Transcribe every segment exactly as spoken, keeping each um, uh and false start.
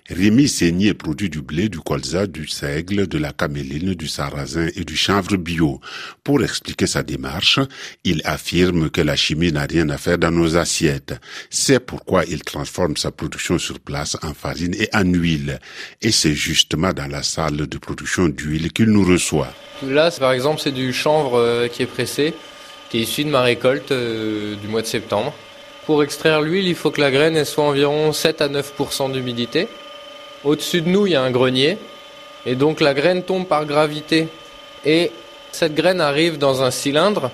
Rémi Seigné produit du blé, du colza, du seigle, de la caméline, du sarrasin et du chanvre bio. Pour expliquer sa démarche, il affirme que la chimie n'a rien à faire dans nos assiettes. C'est pourquoi il transforme sa production sur place en farine et en huile. Et c'est justement dans la salle de production d'huile qu'il nous reçoit. Là, par exemple, c'est du chanvre euh, qui est pressé, qui est issu de ma récolte euh, du mois de septembre. Pour extraire l'huile, il faut que la graine elle soit environ sept à neuf pour cent d'humidité. Au-dessus de nous, il y a un grenier. Et donc la graine tombe par gravité. Et cette graine arrive dans un cylindre.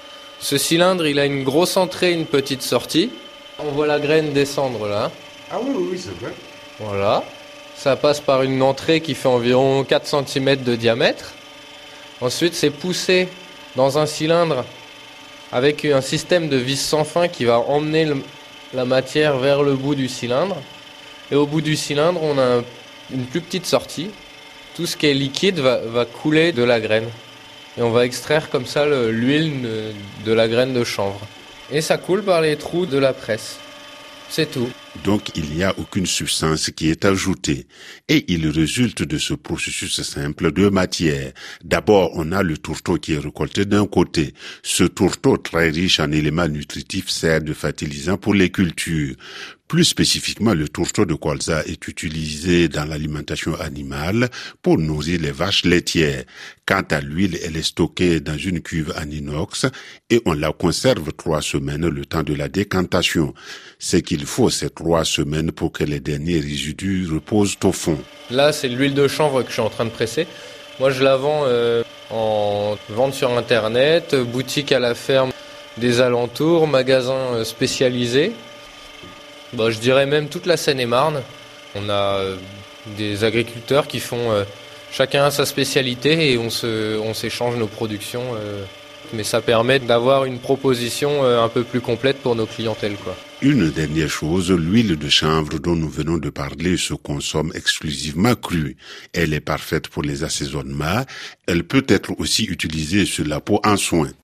Ce cylindre, il a une grosse entrée, une petite sortie. On voit la graine descendre là. Ah oui, oui, oui, c'est vrai. Voilà. Ça passe par une entrée qui fait environ quatre centimètres de diamètre. Ensuite, c'est poussé dans un cylindre avec un système de vis sans fin qui va emmener le, la matière vers le bout du cylindre. Et au bout du cylindre, on a un, une plus petite sortie. Tout ce qui est liquide va, va couler de la graine. Et on va extraire comme ça le, l'huile de, de la graine de chanvre. Et ça coule par les trous de la presse. C'est tout. Donc, il n'y a aucune substance qui est ajoutée. Et il résulte de ce processus simple deux matières. D'abord, on a le tourteau qui est récolté d'un côté. Ce tourteau, très riche en éléments nutritifs, sert de fertilisant pour les cultures. Plus spécifiquement, le tourteau de colza est utilisé dans l'alimentation animale pour nourrir les vaches laitières. Quant à l'huile, elle est stockée dans une cuve en inox et on la conserve trois semaines le temps de la décantation. Ce qu'il faut, c'est trois semaines pour que les derniers résidus reposent au fond. Là, c'est l'huile de chanvre que je suis en train de presser. Moi, je la vends euh, en vente sur Internet, boutique à la ferme des alentours, magasins spécialisés. Bah, je dirais même toute la Seine-et-Marne. On a euh, des agriculteurs qui font euh, chacun sa spécialité et on, se, on s'échange nos productions. Euh, mais ça permet d'avoir une proposition euh, un peu plus complète pour nos clientèles, quoi. Une dernière chose, l'huile de chanvre dont nous venons de parler se consomme exclusivement crue. Elle est parfaite pour les assaisonnements. Elle peut être aussi utilisée sur la peau en soins.